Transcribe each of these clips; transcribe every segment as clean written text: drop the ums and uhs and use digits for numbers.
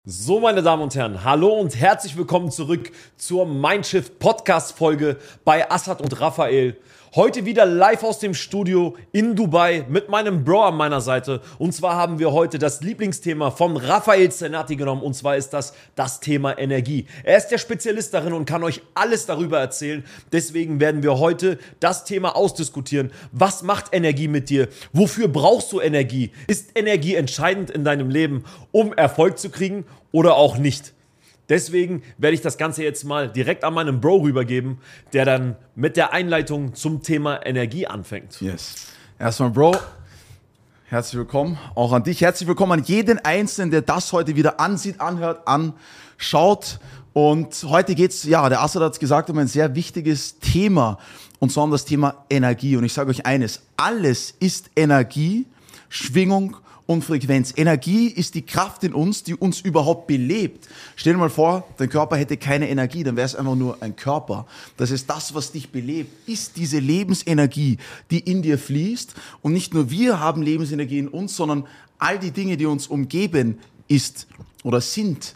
So, meine Damen und Herren, hallo und herzlich willkommen zurück zur Mindshift Podcast Folge bei Assad und Raphael. Heute wieder live aus dem Studio in Dubai mit meinem Bro an meiner Seite. Und zwar haben wir heute das Lieblingsthema von Raphael Zenati genommen. Und zwar ist das Thema Energie. Er ist der Spezialist darin und kann euch alles darüber erzählen. Deswegen werden wir heute das Thema ausdiskutieren. Was macht Energie mit dir? Wofür brauchst du Energie? Ist Energie entscheidend in deinem Leben, um Erfolg zu kriegen oder auch nicht? Deswegen werde ich das Ganze jetzt mal direkt an meinen Bro rübergeben, der dann mit der Einleitung zum Thema Energie anfängt. Yes. Erstmal, Bro, herzlich willkommen. Auch an dich. Herzlich willkommen an jeden Einzelnen, der das heute wieder ansieht, anhört, anschaut. Und heute geht es, ja, der Assad hat es gesagt, um ein sehr wichtiges Thema. Und zwar um das Thema Energie. Und ich sage euch eines, alles ist Energie, Schwingung und Frequenz. Energie ist die Kraft in uns, die uns überhaupt belebt. Stell dir mal vor, dein Körper hätte keine Energie, dann wäre es einfach nur ein Körper. Das ist das, was dich belebt, ist diese Lebensenergie, die in dir fließt. Und nicht nur wir haben Lebensenergie in uns, sondern all die Dinge, die uns umgeben, ist oder sind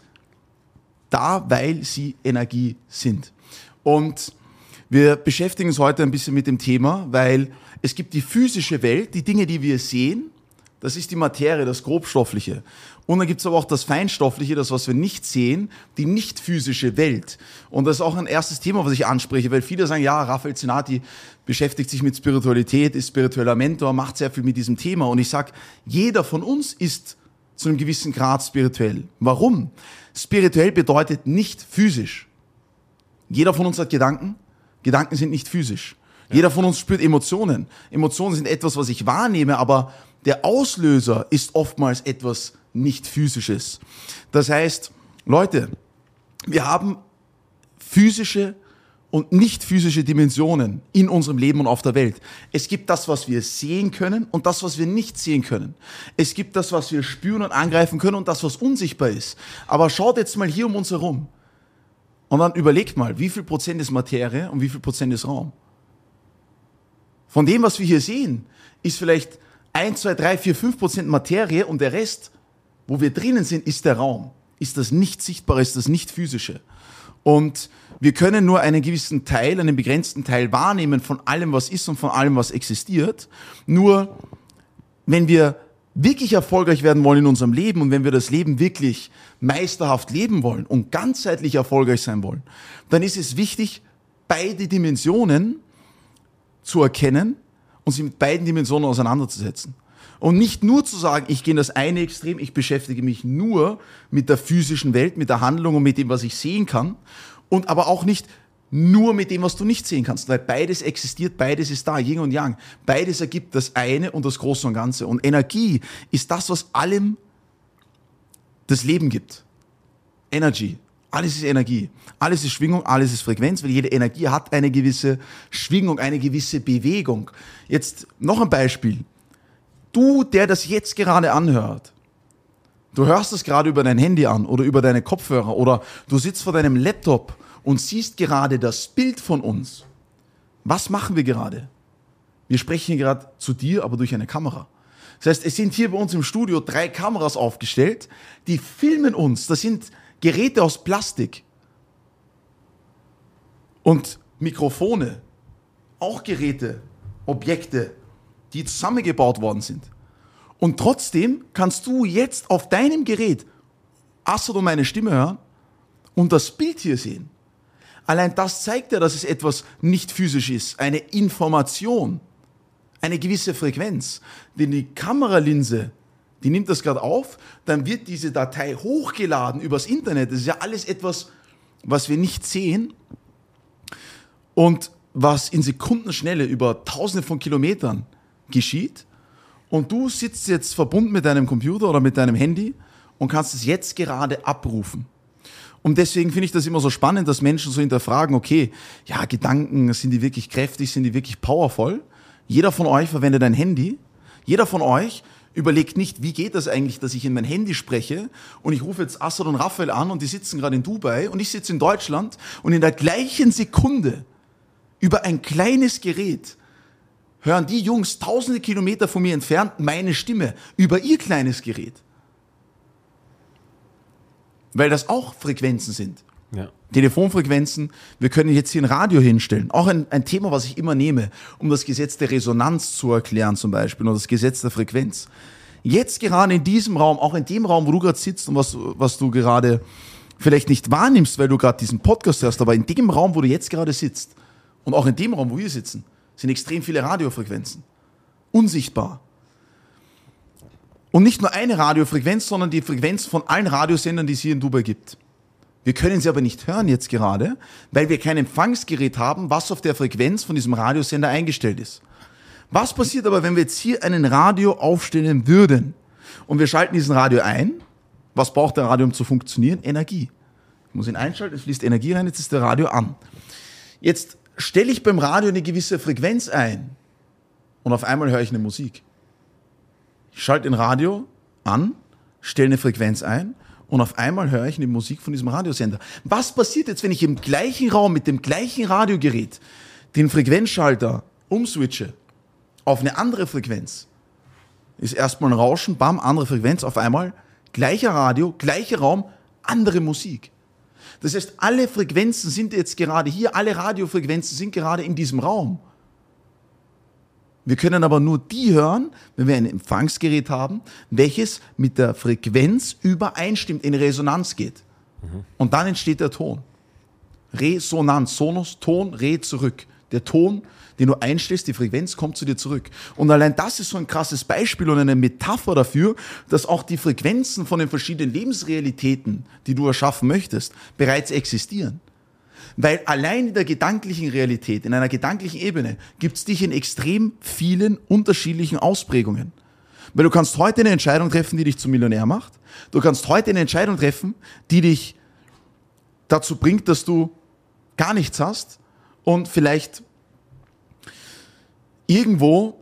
da, weil sie Energie sind. Und wir beschäftigen uns heute ein bisschen mit dem Thema, weil es gibt die physische Welt, die Dinge, die wir sehen. Das ist die Materie, das Grobstoffliche. Und dann gibt es aber auch das Feinstoffliche, das, was wir nicht sehen, die nicht physische Welt. Und das ist auch ein erstes Thema, was ich anspreche, weil viele sagen, ja, Raphael Zenati beschäftigt sich mit Spiritualität, ist spiritueller Mentor, macht sehr viel mit diesem Thema. Und ich sage, jeder von uns ist zu einem gewissen Grad spirituell. Warum? Spirituell bedeutet nicht physisch. Jeder von uns hat Gedanken. Gedanken sind nicht physisch. Ja. Jeder von uns spürt Emotionen. Emotionen sind etwas, was ich wahrnehme, aber der Auslöser ist oftmals etwas nicht Physisches. Das heißt, Leute, wir haben physische und nicht physische Dimensionen in unserem Leben und auf der Welt. Es gibt das, was wir sehen können und das, was wir nicht sehen können. Es gibt das, was wir spüren und angreifen können und das, was unsichtbar ist. Aber schaut jetzt mal hier um uns herum und dann überlegt mal, wie viel Prozent ist Materie und wie viel Prozent ist Raum? Von dem, was wir hier sehen, ist vielleicht 1, 2, 3, 4, 5% Materie und der Rest, wo wir drinnen sind, ist der Raum. Ist das nicht Sichtbare, ist das nicht Physische. Und wir können nur einen gewissen Teil, einen begrenzten Teil wahrnehmen von allem, was ist und von allem, was existiert. Nur, wenn wir wirklich erfolgreich werden wollen in unserem Leben und wenn wir das Leben wirklich meisterhaft leben wollen und ganzheitlich erfolgreich sein wollen, dann ist es wichtig, beide Dimensionen zu erkennen und sich mit beiden Dimensionen auseinanderzusetzen. Und nicht nur zu sagen, ich gehe in das eine Extrem, ich beschäftige mich nur mit der physischen Welt, mit der Handlung und mit dem, was ich sehen kann. Und aber auch nicht nur mit dem, was du nicht sehen kannst. Weil beides existiert, beides ist da, Yin und Yang. Beides ergibt das eine und das Große und Ganze. Und Energie ist das, was allem das Leben gibt. Energy. Alles ist Energie. Alles ist Schwingung, alles ist Frequenz, weil jede Energie hat eine gewisse Schwingung, eine gewisse Bewegung. Jetzt noch ein Beispiel. Du, der das jetzt gerade anhört, du hörst es gerade über dein Handy an oder über deine Kopfhörer oder du sitzt vor deinem Laptop und siehst gerade das Bild von uns. Was machen wir gerade? Wir sprechen gerade zu dir, aber durch eine Kamera. Das heißt, es sind hier bei uns im Studio 3 Kameras aufgestellt, die filmen uns. Das sind Geräte aus Plastik und Mikrofone, auch Geräte, Objekte, die zusammengebaut worden sind. Und trotzdem kannst du jetzt auf deinem Gerät Assad und meine Stimme hören und das Bild hier sehen. Allein das zeigt ja, dass es etwas nicht physisch ist, eine Information, eine gewisse Frequenz. Denn die Kameralinse, die nimmt das gerade auf, dann wird diese Datei hochgeladen übers Internet. Das ist ja alles etwas, was wir nicht sehen und was in Sekundenschnelle über Tausende von Kilometern geschieht. Und du sitzt jetzt verbunden mit deinem Computer oder mit deinem Handy und kannst es jetzt gerade abrufen. Und deswegen finde ich das immer so spannend, dass Menschen so hinterfragen, okay, ja, Gedanken, sind die wirklich kräftig, sind die wirklich powerful? Jeder von euch verwendet ein Handy. Jeder von euch überlegt nicht, wie geht das eigentlich, dass ich in mein Handy spreche und ich rufe jetzt Assad und Raphael an und die sitzen gerade in Dubai und ich sitze in Deutschland und in der gleichen Sekunde über ein kleines Gerät hören die Jungs tausende Kilometer von mir entfernt meine Stimme über ihr kleines Gerät. weil das auch Frequenzen sind. Ja. Telefonfrequenzen, wir können jetzt hier ein Radio hinstellen. Auch ein Thema, was ich immer nehme, um das Gesetz der Resonanz zu erklären zum Beispiel, oder das Gesetz der Frequenz. Jetzt gerade in diesem Raum, auch in dem Raum, wo du gerade sitzt und was du gerade vielleicht nicht wahrnimmst, weil du gerade diesen Podcast hörst, aber in dem Raum, wo du jetzt gerade sitzt und auch in dem Raum, wo wir sitzen, sind extrem viele Radiofrequenzen. Unsichtbar. Und nicht nur eine Radiofrequenz, sondern die Frequenz von allen Radiosendern, die es hier in Dubai gibt. Wir können sie aber nicht hören jetzt gerade, weil wir kein Empfangsgerät haben, was auf der Frequenz von diesem Radiosender eingestellt ist. Was passiert aber, wenn wir jetzt hier einen Radio aufstellen würden und wir schalten diesen Radio ein? Was braucht der Radio, um zu funktionieren? Energie. Ich muss ihn einschalten, es fließt Energie rein, jetzt ist der Radio an. Jetzt stelle ich beim Radio eine gewisse Frequenz ein und auf einmal höre ich eine Musik. Ich schalte den Radio an, stelle eine Frequenz ein und auf einmal höre ich eine Musik von diesem Radiosender. Was passiert jetzt, wenn ich im gleichen Raum mit dem gleichen Radiogerät den Frequenzschalter umswitche auf eine andere Frequenz? Ist erstmal ein Rauschen, bam, andere Frequenz, auf einmal gleicher Radio, gleicher Raum, andere Musik. Das heißt, alle Frequenzen sind jetzt gerade hier, alle Radiofrequenzen sind gerade in diesem Raum. Wir können aber nur die hören, wenn wir ein Empfangsgerät haben, welches mit der Frequenz übereinstimmt, in Resonanz geht. Und dann entsteht der Ton. Resonanz, Sonus, Ton, Re, zurück. Der Ton, den du einstellst, die Frequenz kommt zu dir zurück. Und allein das ist so ein krasses Beispiel und eine Metapher dafür, dass auch die Frequenzen von den verschiedenen Lebensrealitäten, die du erschaffen möchtest, bereits existieren. Weil allein in der gedanklichen Realität, in einer gedanklichen Ebene, gibt es dich in extrem vielen unterschiedlichen Ausprägungen. Weil du kannst heute eine Entscheidung treffen, die dich zum Millionär macht. Du kannst heute eine Entscheidung treffen, die dich dazu bringt, dass du gar nichts hast und vielleicht irgendwo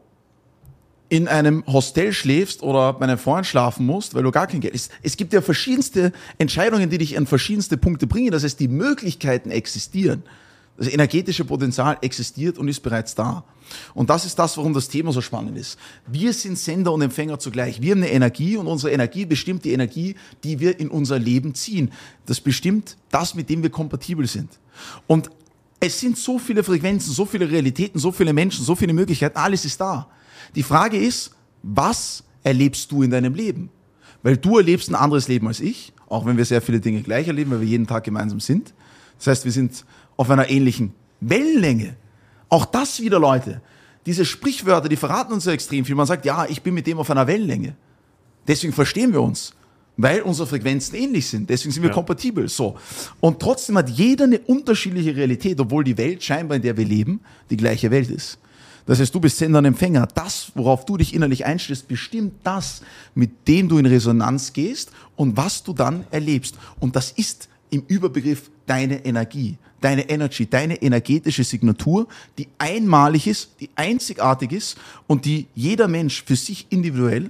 in einem Hostel schläfst oder bei einem Freund schlafen musst, weil du gar kein Geld hast. Es gibt ja verschiedenste Entscheidungen, die dich an verschiedenste Punkte bringen. Das heißt, die Möglichkeiten existieren. Das energetische Potenzial existiert und ist bereits da. Und das ist das, warum das Thema so spannend ist. Wir sind Sender und Empfänger zugleich. Wir haben eine Energie und unsere Energie bestimmt die Energie, die wir in unser Leben ziehen. Das bestimmt das, mit dem wir kompatibel sind. Und es sind so viele Frequenzen, so viele Realitäten, so viele Menschen, so viele Möglichkeiten. Alles ist da. Die Frage ist, was erlebst du in deinem Leben? Weil du erlebst ein anderes Leben als ich, auch wenn wir sehr viele Dinge gleich erleben, weil wir jeden Tag gemeinsam sind. Das heißt, wir sind auf einer ähnlichen Wellenlänge. Auch das wieder, Leute, diese Sprichwörter, die verraten uns ja extrem viel. Man sagt, ja, ich bin mit dem auf einer Wellenlänge. Deswegen verstehen wir uns, weil unsere Frequenzen ähnlich sind. Deswegen sind wir kompatibel. So. Und trotzdem hat jeder eine unterschiedliche Realität, obwohl die Welt scheinbar, in der wir leben, die gleiche Welt ist. Das heißt, du bist Sender und Empfänger. Das, worauf du dich innerlich einstellst, bestimmt das, mit dem du in Resonanz gehst und was du dann erlebst. Und das ist im Überbegriff deine Energie, deine Energy, deine energetische Signatur, die einmalig ist, die einzigartig ist und die jeder Mensch für sich individuell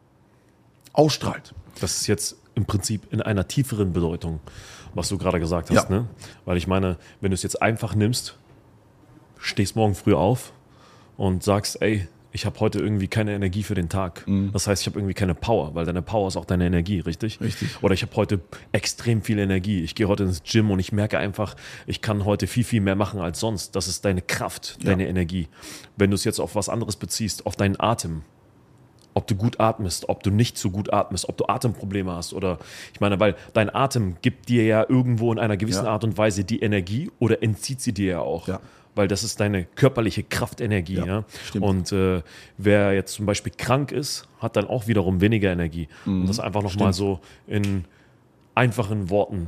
ausstrahlt. Das ist jetzt im Prinzip in einer tieferen Bedeutung, was du gerade gesagt hast. Ja. Ne? Weil ich meine, wenn du es jetzt einfach nimmst, stehst morgen früh auf und sagst, ey, ich habe heute irgendwie keine Energie für den Tag. Das heißt, ich habe irgendwie keine Power, weil deine Power ist auch deine Energie, richtig? Richtig. Oder ich habe heute extrem viel Energie. Ich gehe heute ins Gym und ich merke einfach, ich kann heute viel, viel mehr machen als sonst. Das ist deine Kraft, deine Energie. Wenn du es jetzt auf was anderes beziehst, auf deinen Atem, ob du gut atmest, ob du nicht so gut atmest, ob du Atemprobleme hast oder, ich meine, weil dein Atem gibt dir ja irgendwo in einer gewissen Art und Weise die Energie oder entzieht sie dir ja auch. Ja. Weil das ist deine körperliche Kraftenergie. Ja, ja? Und wer jetzt zum Beispiel krank ist, hat dann auch wiederum weniger Energie. Und das einfach nochmal so in einfachen Worten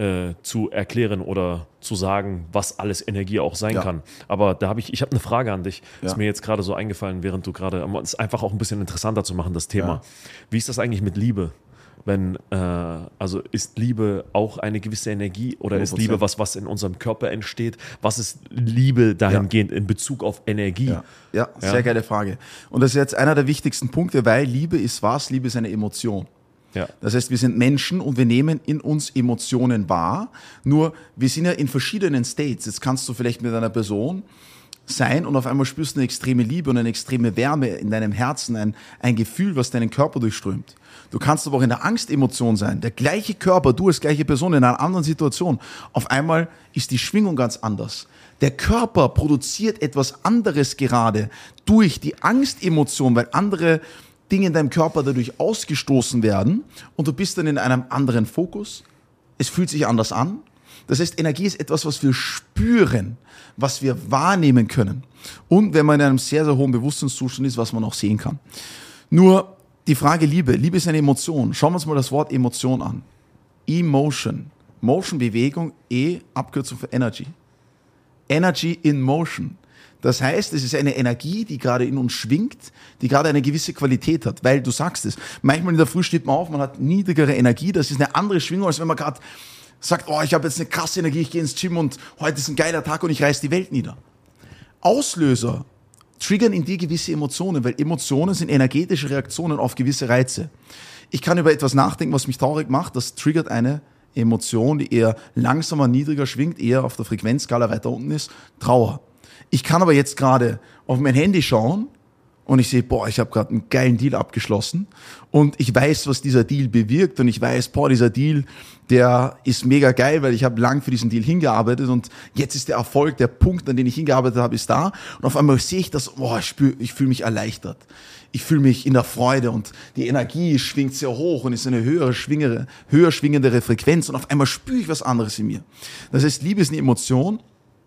zu erklären oder zu sagen, was alles Energie auch sein kann. Aber da habe ich habe eine Frage an dich. Ist mir jetzt gerade so eingefallen, während du gerade, um es einfach auch ein bisschen interessanter zu machen, das Thema. Ja. Wie ist das eigentlich mit Liebe? Wenn, also ist Liebe auch eine gewisse Energie oder 100%. Ist Liebe was in unserem Körper entsteht? Was ist Liebe dahingehend in Bezug auf Energie? Ja, sehr geile Frage. Und das ist jetzt einer der wichtigsten Punkte, weil Liebe ist was? Liebe ist eine Emotion. Ja. Das heißt, wir sind Menschen und wir nehmen in uns Emotionen wahr, nur wir sind ja in verschiedenen States. Jetzt kannst du vielleicht mit einer Person sein und auf einmal spürst du eine extreme Liebe und eine extreme Wärme in deinem Herzen, ein Gefühl, was deinen Körper durchströmt. Du kannst aber auch in der Angstemotion sein. Der gleiche Körper, du als gleiche Person in einer anderen Situation. Auf einmal ist die Schwingung ganz anders. Der Körper produziert etwas anderes gerade durch die Angstemotion, weil andere Dinge in deinem Körper dadurch ausgestoßen werden und du bist dann in einem anderen Fokus. Es fühlt sich anders an. Das heißt, Energie ist etwas, was wir spüren, was wir wahrnehmen können. Und wenn man in einem sehr, sehr hohen Bewusstseinszustand ist, was man auch sehen kann. Nur die Frage Liebe. Liebe ist eine Emotion. Schauen wir uns mal das Wort Emotion an. Emotion. Motion, Bewegung, Abkürzung für Energy. Energy in Motion. Das heißt, es ist eine Energie, die gerade in uns schwingt, die gerade eine gewisse Qualität hat, weil du sagst es. Manchmal in der Früh steht man auf, man hat niedrigere Energie, das ist eine andere Schwingung, als wenn man gerade sagt, oh, ich habe jetzt eine krasse Energie, ich gehe ins Gym und heute ist ein geiler Tag und ich reiß die Welt nieder. Auslöser triggern in dir gewisse Emotionen, weil Emotionen sind energetische Reaktionen auf gewisse Reize. Ich kann über etwas nachdenken, was mich traurig macht, das triggert eine Emotion, die eher langsamer, niedriger schwingt, eher auf der Frequenzskala weiter unten ist, Trauer. Ich kann aber jetzt gerade auf mein Handy schauen und ich sehe, boah, ich habe gerade einen geilen Deal abgeschlossen und ich weiß, was dieser Deal bewirkt und ich weiß, boah, dieser Deal, der ist mega geil, weil ich habe lang für diesen Deal hingearbeitet und jetzt ist der Erfolg, der Punkt, an den ich hingearbeitet habe, ist da und auf einmal sehe ich das, boah, ich fühle mich erleichtert. Ich fühle mich in der Freude und die Energie schwingt sehr hoch und ist eine höher schwingendere Frequenz und auf einmal spüre ich was anderes in mir. Das heißt, Liebe ist eine Emotion.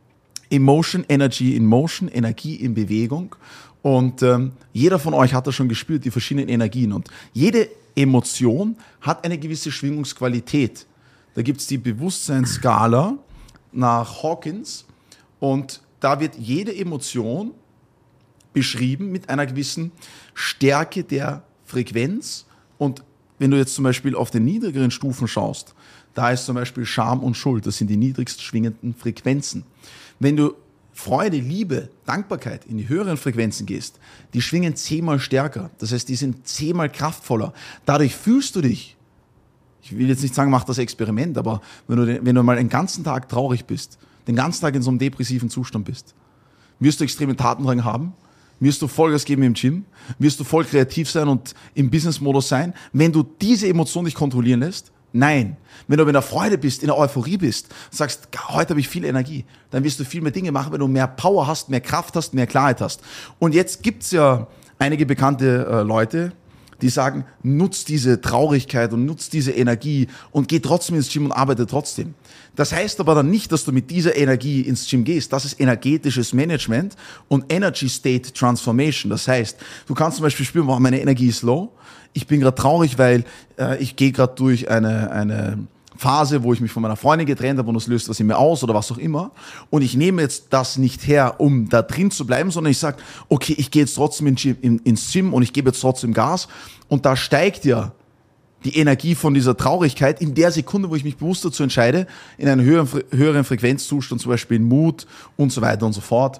Emotion, Energy in Motion, Energie in Bewegung. Und jeder von euch hat das schon gespürt, die verschiedenen Energien. Und jede Emotion hat eine gewisse Schwingungsqualität. Da gibt es die Bewusstseinsskala nach Hawkins. Und da wird jede Emotion beschrieben mit einer gewissen Stärke der Frequenz. Und wenn du jetzt zum Beispiel auf den niedrigeren Stufen schaust, da ist zum Beispiel Scham und Schuld, das sind die niedrigst schwingenden Frequenzen. Wenn du Freude, Liebe, Dankbarkeit in die höheren Frequenzen gehst, die schwingen 10-mal stärker. Das heißt, die sind 10-mal kraftvoller. Dadurch fühlst du dich, ich will jetzt nicht sagen, mach das Experiment, aber wenn du mal einen ganzen Tag traurig bist, den ganzen Tag in so einem depressiven Zustand bist, wirst du extremen Tatendrang haben, wirst du Vollgas geben im Gym, wirst du voll kreativ sein und im Business-Modus sein, wenn du diese Emotion nicht kontrollieren lässt. Nein, wenn du in der Freude bist, in der Euphorie bist, sagst, heute habe ich viel Energie, dann wirst du viel mehr Dinge machen, wenn du mehr Power hast, mehr Kraft hast, mehr Klarheit hast. Und jetzt gibt's ja einige bekannte Leute, die sagen, nutz diese Traurigkeit und nutz diese Energie und geh trotzdem ins Gym und arbeite trotzdem. Das heißt aber dann nicht, dass du mit dieser Energie ins Gym gehst. Das ist energetisches Management und Energy State Transformation. Das heißt, du kannst zum Beispiel spüren, meine Energie ist low. Ich bin gerade traurig, weil ich gehe gerade durch eine Phase, wo ich mich von meiner Freundin getrennt habe und das löst was in mir aus oder was auch immer. Und ich nehme jetzt das nicht her, um da drin zu bleiben, sondern ich sage, okay, ich gehe jetzt trotzdem ins Gym und ich gebe jetzt trotzdem Gas. Und da steigt ja die Energie von dieser Traurigkeit in der Sekunde, wo ich mich bewusst dazu entscheide, in einen höheren Frequenzzustand, zum Beispiel in Mut und so weiter und so fort,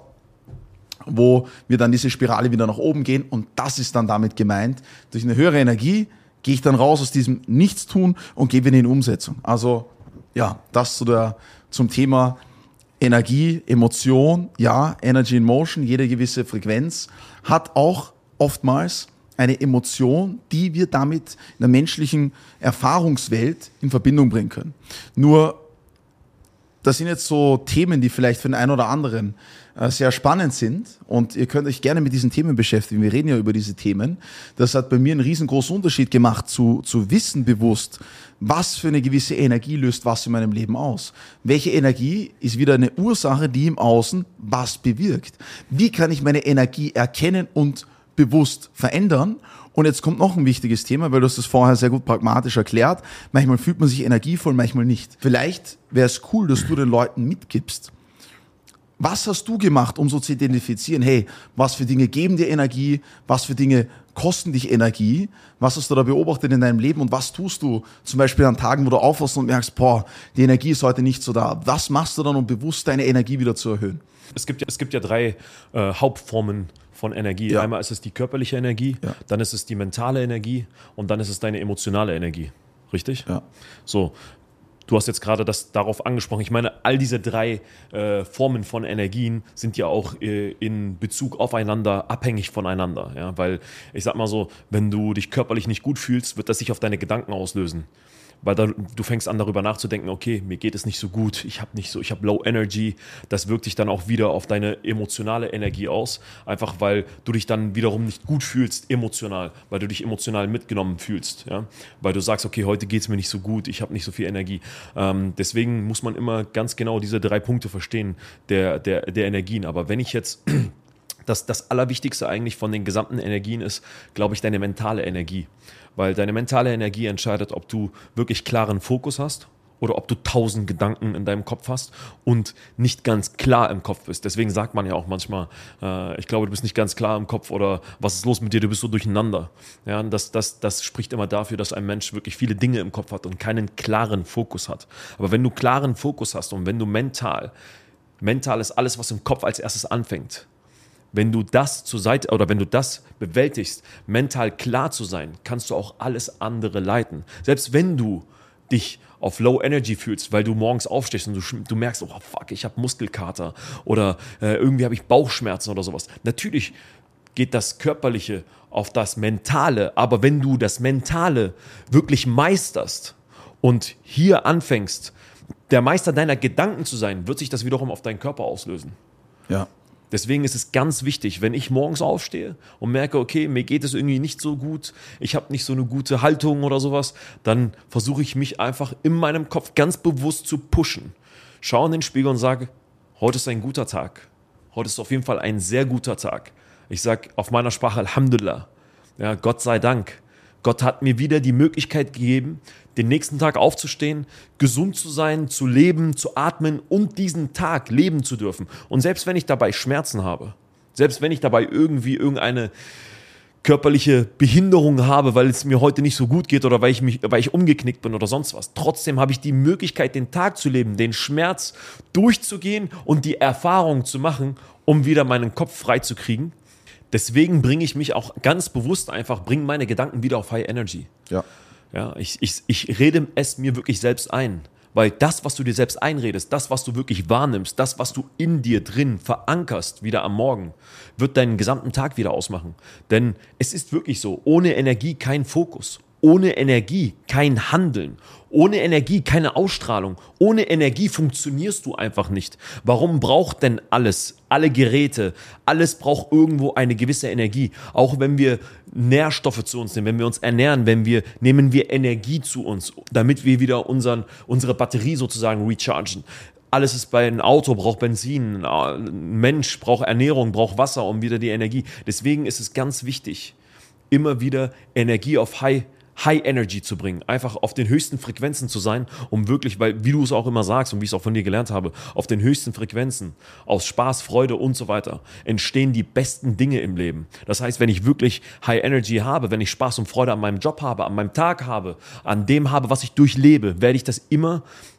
wo wir dann diese Spirale wieder nach oben gehen. Und das ist dann damit gemeint, durch eine höhere Energie gehe ich dann raus aus diesem Nichtstun und gehe wieder in die Umsetzung. Also ja, das zum Thema Energie, Emotion, ja, Energy in Motion, jede gewisse Frequenz hat auch oftmals eine Emotion, die wir damit in der menschlichen Erfahrungswelt in Verbindung bringen können. Nur, das sind jetzt so Themen, die vielleicht für den einen oder anderen sehr spannend sind und ihr könnt euch gerne mit diesen Themen beschäftigen. Wir reden ja über diese Themen. Das hat bei mir einen riesengroßen Unterschied gemacht, zu wissen bewusst, was für eine gewisse Energie löst was in meinem Leben aus. Welche Energie ist wieder eine Ursache, die im Außen was bewirkt. Wie kann ich meine Energie erkennen und bewusst verändern? Und jetzt kommt noch ein wichtiges Thema, weil du hast das vorher sehr gut pragmatisch erklärt. Manchmal fühlt man sich energievoll, manchmal nicht. Vielleicht wäre es cool, dass du den Leuten mitgibst. Was hast du gemacht, um so zu identifizieren, hey, was für Dinge geben dir Energie, was für Dinge kosten dich Energie, was hast du da beobachtet in deinem Leben und was tust du zum Beispiel an Tagen, wo du aufwachst und merkst, boah, die Energie ist heute nicht so da. Was machst du dann, um bewusst deine Energie wieder zu erhöhen? Es gibt ja drei Hauptformen von Energie. Ja. Einmal ist es die körperliche Energie, ja. Dann ist es die mentale Energie und dann ist es deine emotionale Energie. Richtig? Ja. So. Du hast jetzt gerade das darauf angesprochen. Ich meine, all diese drei Formen von Energien sind ja auch in Bezug aufeinander abhängig voneinander. Ja? Weil ich sag mal so, wenn du dich körperlich nicht gut fühlst, wird das sich auf deine Gedanken auslösen. Weil du fängst an, darüber nachzudenken, okay, mir geht es nicht so gut, ich habe Low Energy. Das wirkt sich dann auch wieder auf deine emotionale Energie aus. Einfach weil du dich dann wiederum nicht gut fühlst, emotional, weil du dich emotional mitgenommen fühlst. Ja? Weil du sagst, okay, heute geht es mir nicht so gut, ich habe nicht so viel Energie. Deswegen muss man immer ganz genau diese 3 Punkte verstehen der Energien. Aber wenn ich jetzt das Allerwichtigste eigentlich von den gesamten Energien ist, glaube ich, deine mentale Energie. Weil deine mentale Energie entscheidet, ob du wirklich klaren Fokus hast oder ob du 1000 Gedanken in deinem Kopf hast und nicht ganz klar im Kopf bist. Deswegen sagt man ja auch manchmal, ich glaube, du bist nicht ganz klar im Kopf oder was ist los mit dir, du bist so durcheinander. Ja, das spricht immer dafür, dass ein Mensch wirklich viele Dinge im Kopf hat und keinen klaren Fokus hat. Aber wenn du klaren Fokus hast und wenn du mental ist alles, was im Kopf als erstes anfängt. Wenn du das zur Seite oder wenn du das bewältigst, mental klar zu sein, kannst du auch alles andere leiten. Selbst wenn du dich auf Low Energy fühlst, weil du morgens aufstehst und du merkst, oh fuck, ich habe Muskelkater oder irgendwie habe ich Bauchschmerzen oder sowas. Natürlich geht das Körperliche auf das Mentale, aber wenn du das Mentale wirklich meisterst und hier anfängst, der Meister deiner Gedanken zu sein, wird sich das wiederum auf deinen Körper auslösen. Ja. Deswegen ist es ganz wichtig, wenn ich morgens aufstehe und merke, okay, mir geht es irgendwie nicht so gut, ich habe nicht so eine gute Haltung oder sowas, dann versuche ich mich einfach in meinem Kopf ganz bewusst zu pushen. Schaue in den Spiegel und sage, heute ist ein guter Tag. Heute ist auf jeden Fall ein sehr guter Tag. Ich sage auf meiner Sprache Alhamdulillah. Ja, Gott sei Dank. Gott hat mir wieder die Möglichkeit gegeben, den nächsten Tag aufzustehen, gesund zu sein, zu leben, zu atmen und diesen Tag leben zu dürfen. Und selbst wenn ich dabei Schmerzen habe, selbst wenn ich dabei irgendwie irgendeine körperliche Behinderung habe, weil es mir heute nicht so gut geht oder weil ich umgeknickt bin oder sonst was, trotzdem habe ich die Möglichkeit, den Tag zu leben, den Schmerz durchzugehen und die Erfahrung zu machen, um wieder meinen Kopf frei zu kriegen. Deswegen bringe ich mich auch ganz bewusst bringe meine Gedanken wieder auf High Energy. Ja. Ja, ich rede es mir wirklich selbst ein. Weil das, was du dir selbst einredest, das, was du wirklich wahrnimmst, das, was du in dir drin verankerst, wieder am Morgen, wird deinen gesamten Tag wieder ausmachen. Denn es ist wirklich so, ohne Energie kein Fokus, ohne Energie kein Handeln, ohne Energie keine Ausstrahlung, ohne Energie funktionierst du einfach nicht. Warum braucht denn alles, alle Geräte, alles braucht irgendwo eine gewisse Energie. Auch wenn wir Nährstoffe zu uns nehmen, wenn wir uns ernähren, nehmen wir Energie zu uns, damit wir wieder unsere Batterie sozusagen rechargen. Alles ist bei einem Auto, braucht Benzin, ein Mensch braucht Ernährung, braucht Wasser, um wieder die Energie. Deswegen ist es ganz wichtig, immer wieder Energie auf High Energy zu bringen, einfach auf den höchsten Frequenzen zu sein, um wirklich, weil, wie du es auch immer sagst und wie ich es auch von dir gelernt habe, auf den höchsten Frequenzen, aus Spaß, Freude und so weiter, entstehen die besten Dinge im Leben. Das heißt, wenn ich wirklich High Energy habe, wenn ich Spaß und Freude an meinem Job habe, an meinem Tag habe, an dem habe, was ich durchlebe, werde ich das immer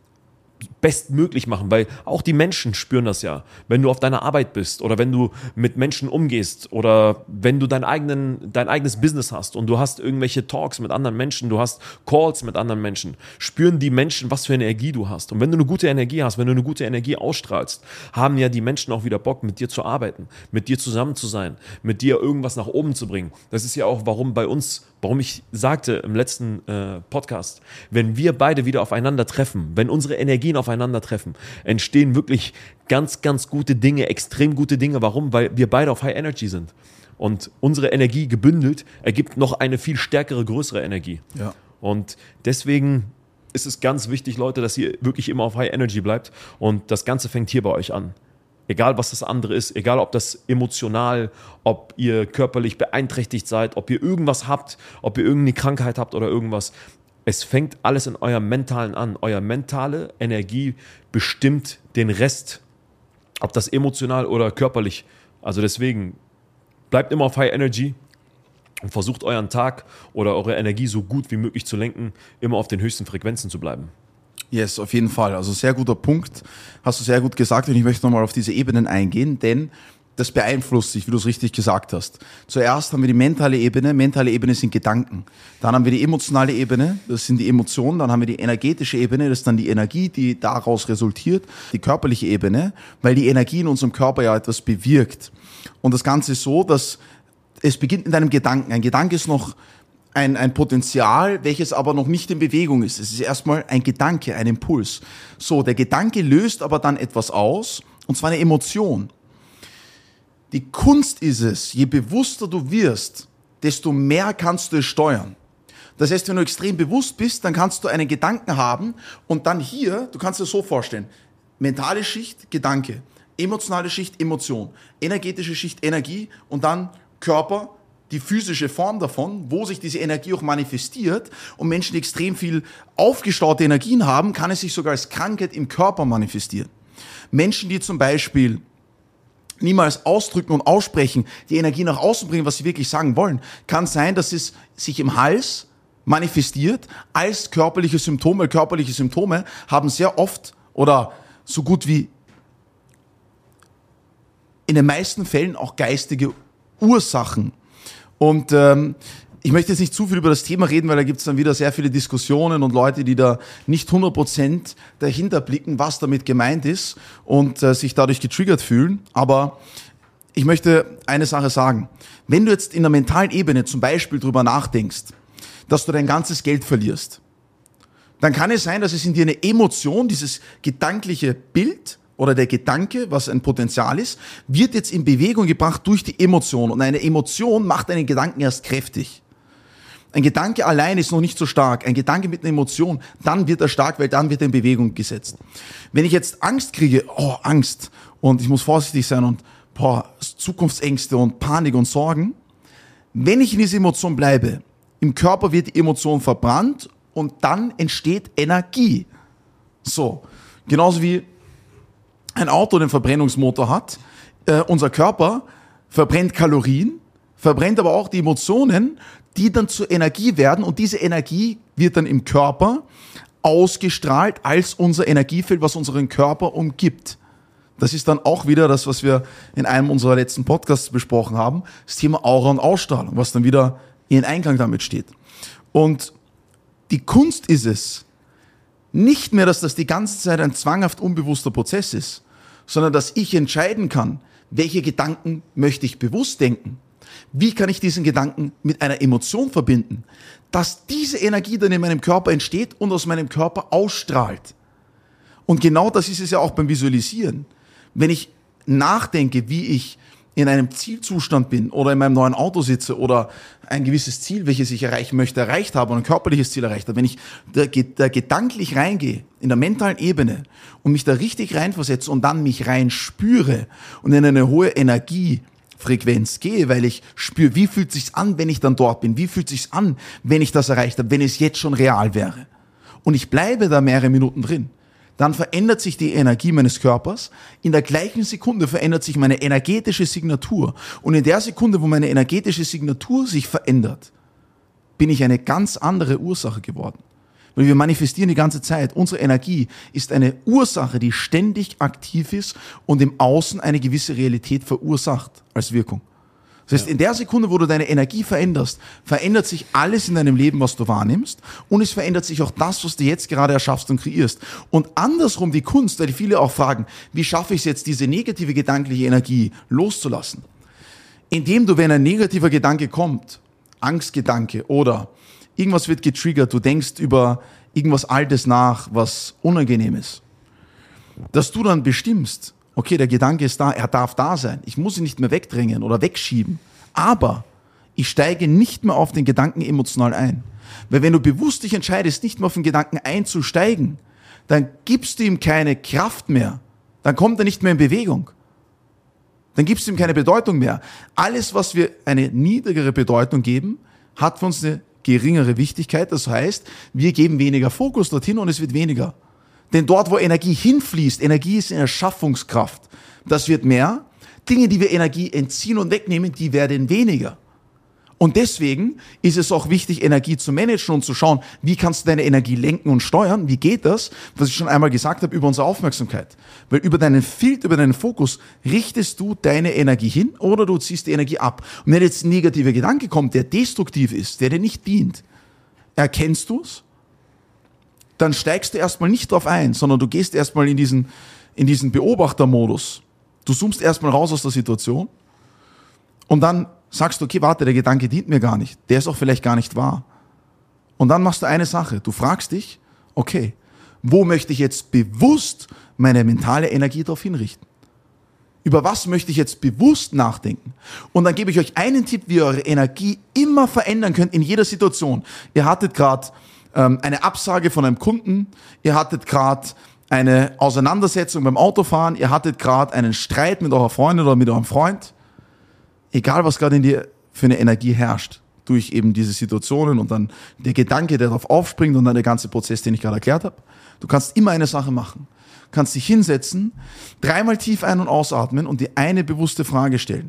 bestmöglich machen, weil auch die Menschen spüren das ja, wenn du auf deiner Arbeit bist oder wenn du mit Menschen umgehst oder wenn du dein eigenes Business hast und du hast irgendwelche Talks mit anderen Menschen, du hast Calls mit anderen Menschen, spüren die Menschen, was für eine Energie du hast. Und wenn du eine gute Energie hast, wenn du eine gute Energie ausstrahlst, haben ja die Menschen auch wieder Bock, mit dir zu arbeiten, mit dir zusammen zu sein, mit dir irgendwas nach oben zu bringen. Das ist ja auch, warum ich sagte im letzten Podcast, wenn wir beide wieder aufeinander treffen, wenn unsere Energien aufeinander treffen, entstehen wirklich ganz, ganz gute Dinge, extrem gute Dinge. Warum? Weil wir beide auf High Energy sind. Und unsere Energie gebündelt ergibt noch eine viel stärkere, größere Energie. Ja. Und deswegen ist es ganz wichtig, Leute, dass ihr wirklich immer auf High Energy bleibt. Und das Ganze fängt hier bei euch an. Egal, was das andere ist, egal, ob das emotional, ob ihr körperlich beeinträchtigt seid, ob ihr irgendwas habt, ob ihr irgendeine Krankheit habt oder irgendwas. Es fängt alles in eurem Mentalen an. Eure mentale Energie bestimmt den Rest, ob das emotional oder körperlich. Also deswegen, bleibt immer auf High Energy und versucht euren Tag oder eure Energie so gut wie möglich zu lenken, immer auf den höchsten Frequenzen zu bleiben. Yes, auf jeden Fall. Also sehr guter Punkt. Hast du sehr gut gesagt und ich möchte nochmal auf diese Ebenen eingehen, denn das beeinflusst sich, wie du es richtig gesagt hast. Zuerst haben wir die mentale Ebene. Mentale Ebene sind Gedanken. Dann haben wir die emotionale Ebene, das sind die Emotionen. Dann haben wir die energetische Ebene, das ist dann die Energie, die daraus resultiert. Die körperliche Ebene, weil die Energie in unserem Körper ja etwas bewirkt. Und das Ganze ist so, dass es beginnt mit einem Gedanken. Ein Gedanke ist noch ein Potenzial, welches aber noch nicht in Bewegung ist. Es ist erstmal ein Gedanke, ein Impuls. So, der Gedanke löst aber dann etwas aus, und zwar eine Emotion. Die Kunst ist es, je bewusster du wirst, desto mehr kannst du es steuern. Das heißt, wenn du extrem bewusst bist, dann kannst du einen Gedanken haben und dann hier, du kannst dir so vorstellen, mentale Schicht, Gedanke, emotionale Schicht, Emotion, energetische Schicht, Energie und dann Körper, die physische Form davon, wo sich diese Energie auch manifestiert. Und Menschen, die extrem viel aufgestaute Energien haben, kann es sich sogar als Krankheit im Körper manifestieren. Menschen, die zum Beispiel niemals ausdrücken und aussprechen, die Energie nach außen bringen, was sie wirklich sagen wollen, kann sein, dass es sich im Hals manifestiert als körperliche Symptome. Körperliche Symptome haben sehr oft oder so gut wie in den meisten Fällen auch geistige Ursachen. Und ich möchte jetzt nicht zu viel über das Thema reden, weil da gibt es dann wieder sehr viele Diskussionen und Leute, die da nicht 100% dahinter blicken, was damit gemeint ist und sich dadurch getriggert fühlen. Aber ich möchte eine Sache sagen. Wenn du jetzt in der mentalen Ebene zum Beispiel drüber nachdenkst, dass du dein ganzes Geld verlierst, dann kann es sein, dass es in dir eine Emotion, dieses gedankliche Bild oder der Gedanke, was ein Potenzial ist, wird jetzt in Bewegung gebracht durch die Emotion. Und eine Emotion macht einen Gedanken erst kräftig. Ein Gedanke allein ist noch nicht so stark. Ein Gedanke mit einer Emotion, dann wird er stark, weil dann wird er in Bewegung gesetzt. Wenn ich jetzt Angst kriege, Angst, und ich muss vorsichtig sein und Zukunftsängste und Panik und Sorgen, wenn ich in dieser Emotion bleibe, im Körper wird die Emotion verbrannt und dann entsteht Energie. So, genauso wie ein Auto den Verbrennungsmotor hat, unser Körper verbrennt Kalorien, verbrennt aber auch die Emotionen, die dann zur Energie werden und diese Energie wird dann im Körper ausgestrahlt als unser Energiefeld, was unseren Körper umgibt. Das ist dann auch wieder das, was wir in einem unserer letzten Podcasts besprochen haben, das Thema Aura und Ausstrahlung, was dann wieder in Einklang damit steht. Und die Kunst ist es, nicht mehr, dass das die ganze Zeit ein zwanghaft unbewusster Prozess ist, sondern dass ich entscheiden kann, welche Gedanken möchte ich bewusst denken. Wie kann ich diesen Gedanken mit einer Emotion verbinden, dass diese Energie dann in meinem Körper entsteht und aus meinem Körper ausstrahlt. Und genau das ist es ja auch beim Visualisieren. Wenn ich nachdenke, wie ich in einem Zielzustand bin oder in meinem neuen Auto sitze oder ein gewisses Ziel, welches ich erreichen möchte, erreicht habe und ein körperliches Ziel erreicht habe, wenn ich da gedanklich reingehe, in der mentalen Ebene und mich da richtig reinversetze und dann mich rein spüre und in eine hohe Energiefrequenz gehe, weil ich spüre, wie fühlt es sich an, wenn ich dann dort bin, wie fühlt es sich an, wenn ich das erreicht habe, wenn es jetzt schon real wäre. Und ich bleibe da mehrere Minuten drin. Dann verändert sich die Energie meines Körpers. In der gleichen Sekunde verändert sich meine energetische Signatur. Und in der Sekunde, wo meine energetische Signatur sich verändert, bin ich eine ganz andere Ursache geworden. Weil wir manifestieren die ganze Zeit. Unsere Energie ist eine Ursache, die ständig aktiv ist und im Außen eine gewisse Realität verursacht als Wirkung. Das heißt, in der Sekunde, wo du deine Energie veränderst, verändert sich alles in deinem Leben, was du wahrnimmst, und es verändert sich auch das, was du jetzt gerade erschaffst und kreierst. Und andersrum die Kunst, weil viele auch fragen, wie schaffe ich es jetzt, diese negative gedankliche Energie loszulassen? Indem du, wenn ein negativer Gedanke kommt, Angstgedanke oder irgendwas wird getriggert, du denkst über irgendwas Altes nach, was unangenehm ist, dass du dann bestimmst, okay, der Gedanke ist da, er darf da sein. Ich muss ihn nicht mehr wegdrängen oder wegschieben. Aber ich steige nicht mehr auf den Gedanken emotional ein. Weil wenn du bewusst dich entscheidest, nicht mehr auf den Gedanken einzusteigen, dann gibst du ihm keine Kraft mehr. Dann kommt er nicht mehr in Bewegung. Dann gibst du ihm keine Bedeutung mehr. Alles, was wir eine niedrigere Bedeutung geben, hat für uns eine geringere Wichtigkeit. Das heißt, wir geben weniger Fokus dorthin und es wird weniger. Denn dort, wo Energie hinfließt, Energie ist eine Erschaffungskraft. Das wird mehr. Dinge, die wir Energie entziehen und wegnehmen, die werden weniger. Und deswegen ist es auch wichtig, Energie zu managen und zu schauen, wie kannst du deine Energie lenken und steuern? Wie geht das? Was ich schon einmal gesagt habe, über unsere Aufmerksamkeit. Weil über deinen Filter, über deinen Fokus richtest du deine Energie hin oder du ziehst die Energie ab. Und wenn jetzt ein negativer Gedanke kommt, der destruktiv ist, der dir nicht dient, erkennst du es? Dann steigst du erstmal nicht drauf ein, sondern du gehst erstmal in diesen Beobachtermodus. Du zoomst erstmal raus aus der Situation und dann sagst du, okay, warte, der Gedanke dient mir gar nicht. Der ist auch vielleicht gar nicht wahr. Und dann machst du eine Sache. Du fragst dich, okay, wo möchte ich jetzt bewusst meine mentale Energie darauf hinrichten? Über was möchte ich jetzt bewusst nachdenken? Und dann gebe ich euch einen Tipp, wie ihr eure Energie immer verändern könnt in jeder Situation. Ihr hattet gerade eine Absage von einem Kunden, ihr hattet gerade eine Auseinandersetzung beim Autofahren, ihr hattet gerade einen Streit mit eurer Freundin oder mit eurem Freund. Egal, was gerade in dir für eine Energie herrscht, durch eben diese Situationen und dann der Gedanke, der darauf aufspringt und dann der ganze Prozess, den ich gerade erklärt habe. Du kannst immer eine Sache machen. Du kannst dich hinsetzen, 3-mal tief ein- und ausatmen und dir eine bewusste Frage stellen.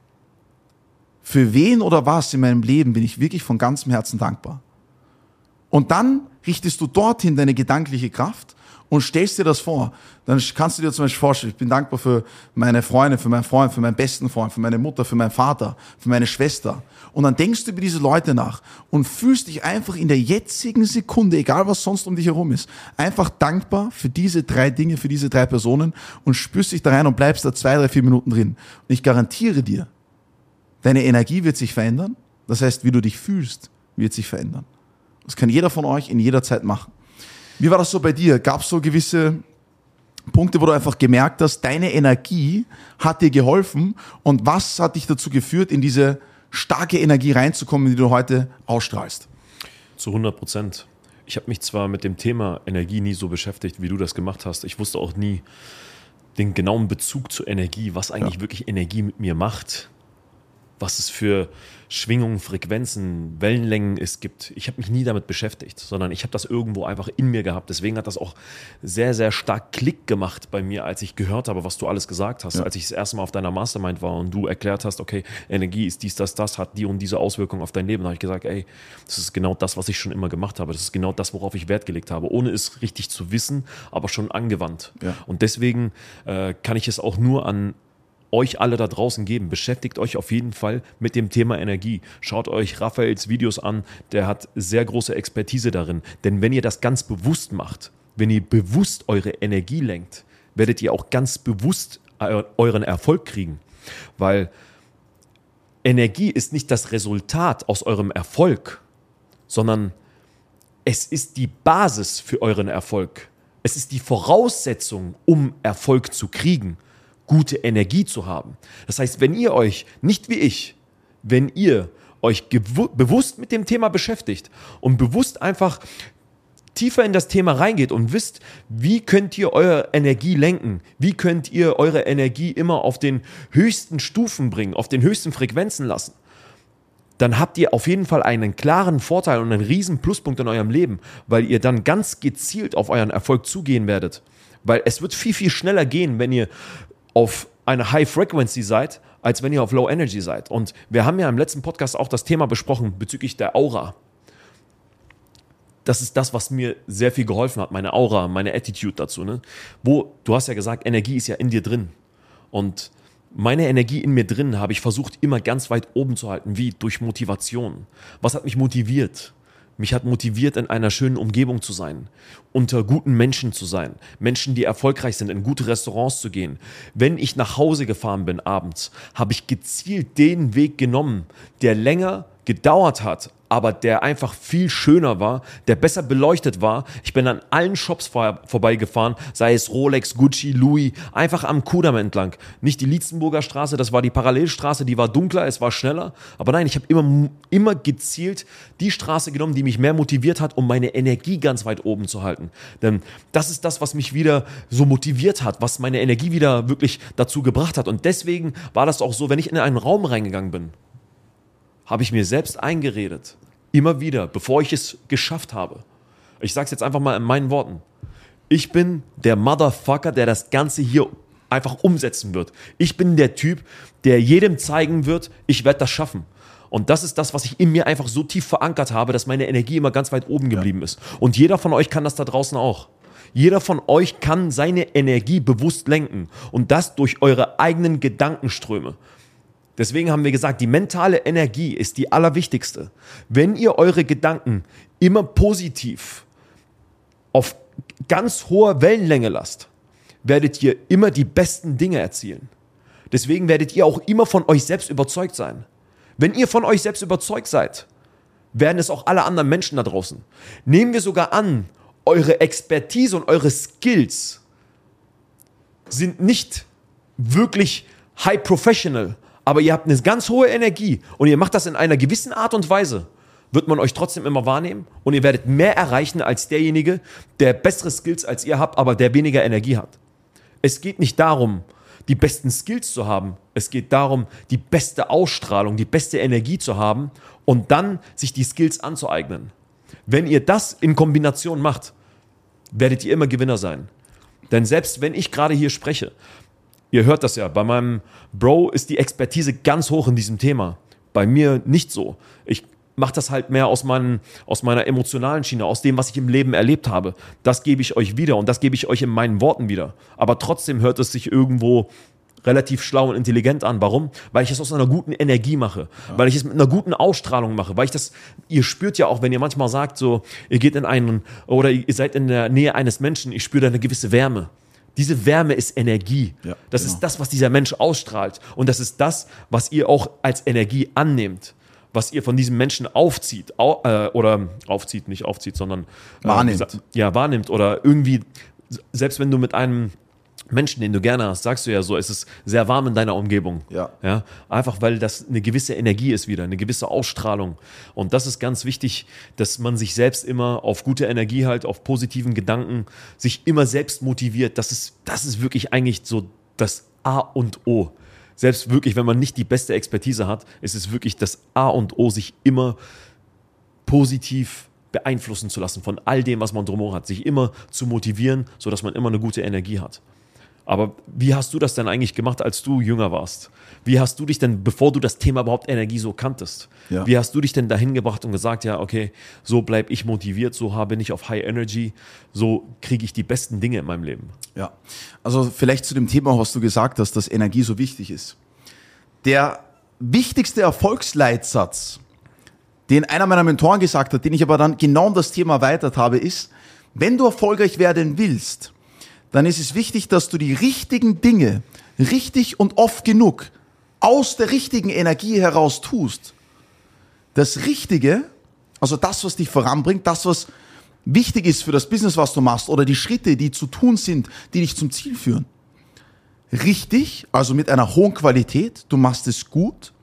Für wen oder was in meinem Leben bin ich wirklich von ganzem Herzen dankbar? Und dann richtest du dorthin deine gedankliche Kraft und stellst dir das vor. Dann kannst du dir zum Beispiel vorstellen, ich bin dankbar für meine Freunde, für meinen Freund, für meinen besten Freund, für meine Mutter, für meinen Vater, für meine Schwester. Und dann denkst du über diese Leute nach und fühlst dich einfach in der jetzigen Sekunde, egal was sonst um dich herum ist, einfach dankbar für diese 3 Dinge, für diese 3 Personen und spürst dich da rein und bleibst da 2, 3, 4 Minuten drin. Und ich garantiere dir, deine Energie wird sich verändern. Das heißt, wie du dich fühlst, wird sich verändern. Das kann jeder von euch in jeder Zeit machen. Wie war das so bei dir? Gab es so gewisse Punkte, wo du einfach gemerkt hast, deine Energie hat dir geholfen und was hat dich dazu geführt, in diese starke Energie reinzukommen, die du heute ausstrahlst? Zu 100%. Ich habe mich zwar mit dem Thema Energie nie so beschäftigt, wie du das gemacht hast. Ich wusste auch nie den genauen Bezug zur Energie, was eigentlich wirklich Energie mit mir macht, was es für Schwingungen, Frequenzen, Wellenlängen es gibt. Ich habe mich nie damit beschäftigt, sondern ich habe das irgendwo einfach in mir gehabt. Deswegen hat das auch sehr, sehr stark Klick gemacht bei mir, als ich gehört habe, was du alles gesagt hast. Ja. Als ich das erste Mal auf deiner Mastermind war und du erklärt hast, okay, Energie ist dies, das, hat die und diese Auswirkungen auf dein Leben. Da habe ich gesagt, ey, das ist genau das, was ich schon immer gemacht habe. Das ist genau das, worauf ich Wert gelegt habe, ohne es richtig zu wissen, aber schon angewandt. Ja. Und deswegen kann ich es auch nur an euch alle da draußen geben. Beschäftigt euch auf jeden Fall mit dem Thema Energie. Schaut euch Raphaels Videos an, der hat sehr große Expertise darin. Denn wenn ihr das ganz bewusst macht, wenn ihr bewusst eure Energie lenkt, werdet ihr auch ganz bewusst euren Erfolg kriegen. Weil Energie ist nicht das Resultat aus eurem Erfolg, sondern es ist die Basis für euren Erfolg. Es ist die Voraussetzung, um Erfolg zu kriegen, gute Energie zu haben. Das heißt, wenn ihr euch, nicht wie ich, wenn ihr euch bewusst mit dem Thema beschäftigt und bewusst einfach tiefer in das Thema reingeht und wisst, wie könnt ihr eure Energie lenken, wie könnt ihr eure Energie immer auf den höchsten Stufen bringen, auf den höchsten Frequenzen lassen, dann habt ihr auf jeden Fall einen klaren Vorteil und einen riesen Pluspunkt in eurem Leben, weil ihr dann ganz gezielt auf euren Erfolg zugehen werdet. Weil es wird viel, viel schneller gehen, wenn ihr auf eine High Frequency seid, als wenn ihr auf Low Energy seid. Und wir haben ja im letzten Podcast auch das Thema besprochen bezüglich der Aura. Das ist das, was mir sehr viel geholfen hat, meine Aura, meine Attitude dazu. Ne? Du hast ja gesagt, Energie ist ja in dir drin. Und meine Energie in mir drin habe ich versucht, immer ganz weit oben zu halten, wie durch Motivation. Was hat mich motiviert? Mich hat motiviert, in einer schönen Umgebung zu sein, unter guten Menschen zu sein, Menschen, die erfolgreich sind, in gute Restaurants zu gehen. Wenn ich nach Hause gefahren bin abends, habe ich gezielt den Weg genommen, der länger gedauert hat, aber der einfach viel schöner war, der besser beleuchtet war. Ich bin an allen Shops vorbeigefahren, sei es Rolex, Gucci, Louis, einfach am Kudamm entlang. Nicht die Lietzenburger Straße, das war die Parallelstraße, die war dunkler, es war schneller. Aber nein, ich habe immer gezielt die Straße genommen, die mich mehr motiviert hat, um meine Energie ganz weit oben zu halten. Denn das ist das, was mich wieder so motiviert hat, was meine Energie wieder wirklich dazu gebracht hat. Und deswegen war das auch so, wenn ich in einen Raum reingegangen bin, habe ich mir selbst eingeredet, immer wieder, bevor ich es geschafft habe. Ich sage es jetzt einfach mal in meinen Worten. Ich bin der Motherfucker, der das Ganze hier einfach umsetzen wird. Ich bin der Typ, der jedem zeigen wird, ich werde das schaffen. Und das ist das, was ich in mir einfach so tief verankert habe, dass meine Energie immer ganz weit oben geblieben ist. Und jeder von euch kann das da draußen auch. Jeder von euch kann seine Energie bewusst lenken und das durch eure eigenen Gedankenströme. Deswegen haben wir gesagt, die mentale Energie ist die allerwichtigste. Wenn ihr eure Gedanken immer positiv auf ganz hoher Wellenlänge lasst, werdet ihr immer die besten Dinge erzielen. Deswegen werdet ihr auch immer von euch selbst überzeugt sein. Wenn ihr von euch selbst überzeugt seid, werden es auch alle anderen Menschen da draußen. Nehmen wir sogar an, eure Expertise und eure Skills sind nicht wirklich high professional, aber ihr habt eine ganz hohe Energie und ihr macht das in einer gewissen Art und Weise, wird man euch trotzdem immer wahrnehmen und ihr werdet mehr erreichen als derjenige, der bessere Skills als ihr habt, aber der weniger Energie hat. Es geht nicht darum, die besten Skills zu haben. Es geht darum, die beste Ausstrahlung, die beste Energie zu haben und dann sich die Skills anzueignen. Wenn ihr das in Kombination macht, werdet ihr immer Gewinner sein. Denn selbst wenn ich gerade hier spreche, ihr hört das ja, bei meinem Bro ist die Expertise ganz hoch in diesem Thema. Bei mir nicht so. Ich mache das halt mehr aus meiner emotionalen Schiene, aus dem, was ich im Leben erlebt habe. Das gebe ich euch wieder und das gebe ich euch in meinen Worten wieder. Aber trotzdem hört es sich irgendwo relativ schlau und intelligent an. Warum? Weil ich es aus einer guten Energie mache, weil ich es mit einer guten Ausstrahlung mache, weil ich das, ihr spürt ja auch, wenn ihr manchmal sagt, so, ihr geht in einen, oder ihr seid in der Nähe eines Menschen, ich spüre da eine gewisse Wärme. Diese Wärme ist Energie. Ja, das ist das, was dieser Mensch ausstrahlt. Und das ist das, was ihr auch als Energie annehmt, was ihr von diesem Menschen aufzieht, oder aufzieht, nicht aufzieht, sondern wahrnimmt. Wahrnimmt oder irgendwie, selbst wenn du mit einem Menschen, den du gerne hast, sagst du ja so, es ist sehr warm in deiner Umgebung. Ja? Einfach weil das eine gewisse Energie ist wieder, eine gewisse Ausstrahlung. Und das ist ganz wichtig, dass man sich selbst immer auf gute Energie halt, auf positiven Gedanken, sich immer selbst motiviert. Das ist wirklich eigentlich so das A und O. Selbst wirklich, wenn man nicht die beste Expertise hat, ist es wirklich das A und O, sich immer positiv beeinflussen zu lassen von all dem, was man drumherum hat. Sich immer zu motivieren, sodass man immer eine gute Energie hat. Aber wie hast du das denn eigentlich gemacht, als du jünger warst? Wie hast du dich denn, bevor du das Thema überhaupt Energie so kanntest, wie hast du dich denn dahin gebracht und gesagt, ja, okay, so bleibe ich motiviert, so bin ich auf High Energy, so kriege ich die besten Dinge in meinem Leben? Ja, also vielleicht zu dem Thema, was du gesagt hast, dass Energie so wichtig ist. Der wichtigste Erfolgsleitsatz, den einer meiner Mentoren gesagt hat, den ich aber dann genau um das Thema erweitert habe, ist, wenn du erfolgreich werden willst, dann ist es wichtig, dass du die richtigen Dinge richtig und oft genug aus der richtigen Energie heraus tust. Das Richtige, also das, was dich voranbringt, das, was wichtig ist für das Business, was du machst, oder die Schritte, die zu tun sind, die dich zum Ziel führen. Richtig, also mit einer hohen Qualität, du machst es gut,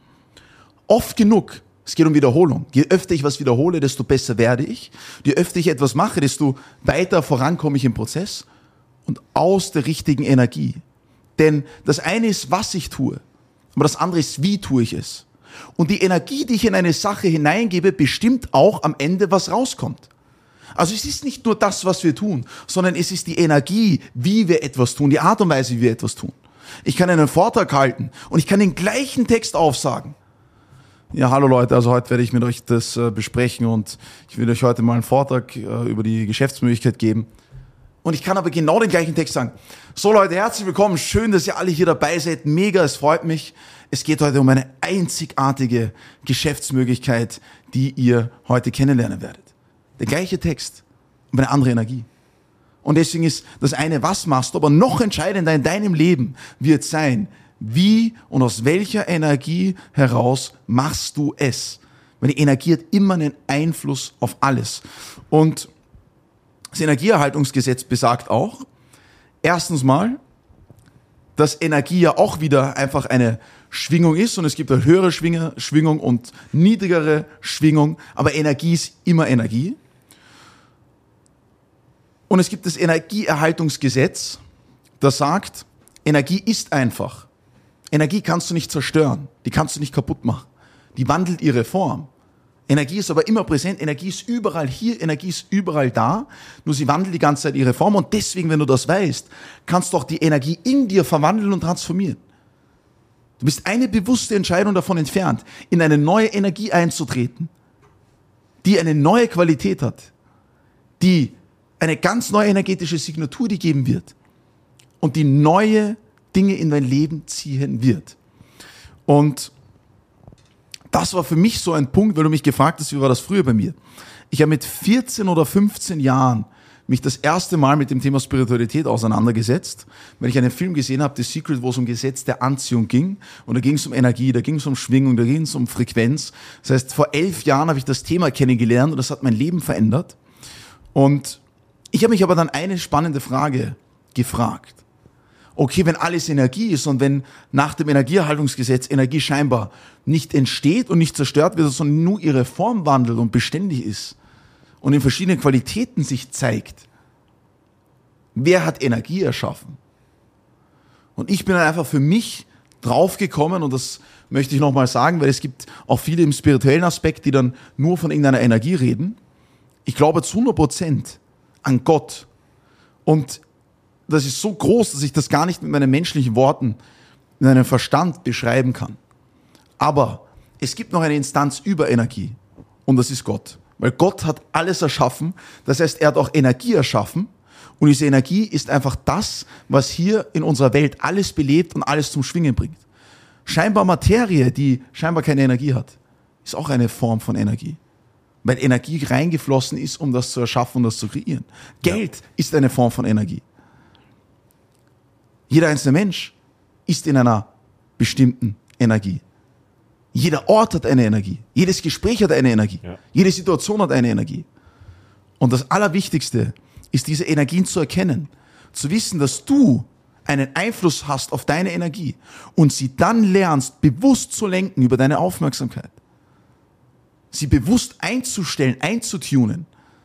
oft genug. Es geht um Wiederholung. Je öfter ich was wiederhole, desto besser werde ich. Je öfter ich etwas mache, desto weiter vorankomme ich im Prozess. Und aus der richtigen Energie. Denn das eine ist, was ich tue, aber das andere ist, wie tue ich es. Und die Energie, die ich in eine Sache hineingebe, bestimmt auch am Ende, was rauskommt. Also es ist nicht nur das, was wir tun, sondern es ist die Energie, wie wir etwas tun, die Art und Weise, wie wir etwas tun. Ich kann einen Vortrag halten und ich kann den gleichen Text aufsagen. Ja, hallo Leute, also heute werde ich mit euch das besprechen und ich will euch heute mal einen Vortrag über die Geschäftsmöglichkeit geben. Und ich kann aber genau den gleichen Text sagen. So Leute, herzlich willkommen. Schön, dass ihr alle hier dabei seid. Mega, es freut mich. Es geht heute um eine einzigartige Geschäftsmöglichkeit, die ihr heute kennenlernen werdet. Der gleiche Text, aber eine andere Energie. Und deswegen ist das eine, was machst du, aber noch entscheidender in deinem Leben wird sein, wie und aus welcher Energie heraus machst du es. Weil die Energie hat immer einen Einfluss auf alles. Und das Energieerhaltungsgesetz besagt auch, erstens mal, dass Energie ja auch wieder einfach eine Schwingung ist und es gibt eine höhere Schwingung und niedrigere Schwingung, aber Energie ist immer Energie. Und es gibt das Energieerhaltungsgesetz, das sagt, Energie ist einfach. Energie kannst du nicht zerstören, die kannst du nicht kaputt machen. Die wandelt ihre Form. Energie ist aber immer präsent, Energie ist überall hier, Energie ist überall da, nur sie wandelt die ganze Zeit ihre Form und deswegen, wenn du das weißt, kannst du auch die Energie in dir verwandeln und transformieren. Du bist eine bewusste Entscheidung davon entfernt, in eine neue Energie einzutreten, die eine neue Qualität hat, die eine ganz neue energetische Signatur dir geben wird und die neue Dinge in dein Leben ziehen wird. Und das war für mich so ein Punkt, weil du mich gefragt hast, wie war das früher bei mir? Ich habe mit 14 oder 15 Jahren mich das erste Mal mit dem Thema Spiritualität auseinandergesetzt, weil ich einen Film gesehen habe, The Secret, wo es um Gesetz der Anziehung ging. Und da ging es um Energie, da ging es um Schwingung, da ging es um Frequenz. Das heißt, vor 11 Jahren habe ich das Thema kennengelernt und das hat mein Leben verändert. Und ich habe mich aber dann eine spannende Frage gefragt. Okay, wenn alles Energie ist und wenn nach dem Energieerhaltungsgesetz Energie scheinbar nicht entsteht und nicht zerstört wird, sondern nur ihre Form wandelt und beständig ist und in verschiedenen Qualitäten sich zeigt, wer hat Energie erschaffen? Und ich bin dann einfach für mich draufgekommen, und das möchte ich nochmal sagen, weil es gibt auch viele im spirituellen Aspekt, die dann nur von irgendeiner Energie reden. Ich glaube zu 100% an Gott. Und das ist so groß, dass ich das gar nicht mit meinen menschlichen Worten, mit meinem Verstand beschreiben kann. Aber es gibt noch eine Instanz über Energie und das ist Gott. Weil Gott hat alles erschaffen, das heißt, er hat auch Energie erschaffen und diese Energie ist einfach das, was hier in unserer Welt alles belebt und alles zum Schwingen bringt. Scheinbar Materie, die scheinbar keine Energie hat, ist auch eine Form von Energie. Weil Energie reingeflossen ist, um das zu erschaffen und das zu kreieren. Geld ist eine Form von Energie. Jeder einzelne Mensch ist in einer bestimmten Energie. Jeder Ort hat eine Energie. Jedes Gespräch hat eine Energie. Ja. Jede Situation hat eine Energie. Und das Allerwichtigste ist, diese Energien zu erkennen. Zu wissen, dass du einen Einfluss hast auf deine Energie und sie dann lernst, bewusst zu lenken über deine Aufmerksamkeit. Sie bewusst einzustellen, einzutunen.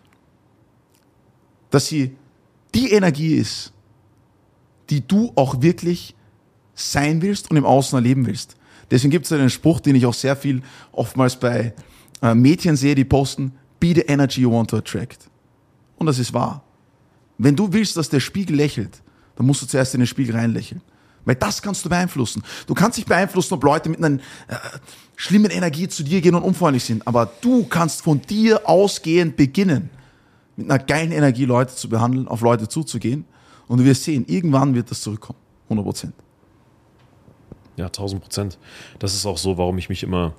Dass sie die Energie ist, die du auch wirklich sein willst und im Außen erleben willst. Deswegen gibt es einen Spruch, den ich auch sehr viel oftmals bei Mädchen sehe, die posten, be the energy you want to attract. Und das ist wahr. Wenn du willst, dass der Spiegel lächelt, dann musst du zuerst in den Spiegel reinlächeln. Weil das kannst du beeinflussen. Du kannst nicht beeinflussen, ob Leute mit einer schlimmen Energie zu dir gehen und unfreundlich sind. Aber du kannst von dir ausgehend beginnen, mit einer geilen Energie Leute zu behandeln, auf Leute zuzugehen. Und du wirst sehen, irgendwann wird das zurückkommen. 100%. Ja, 1000%. Das ist auch so, warum ich mich immer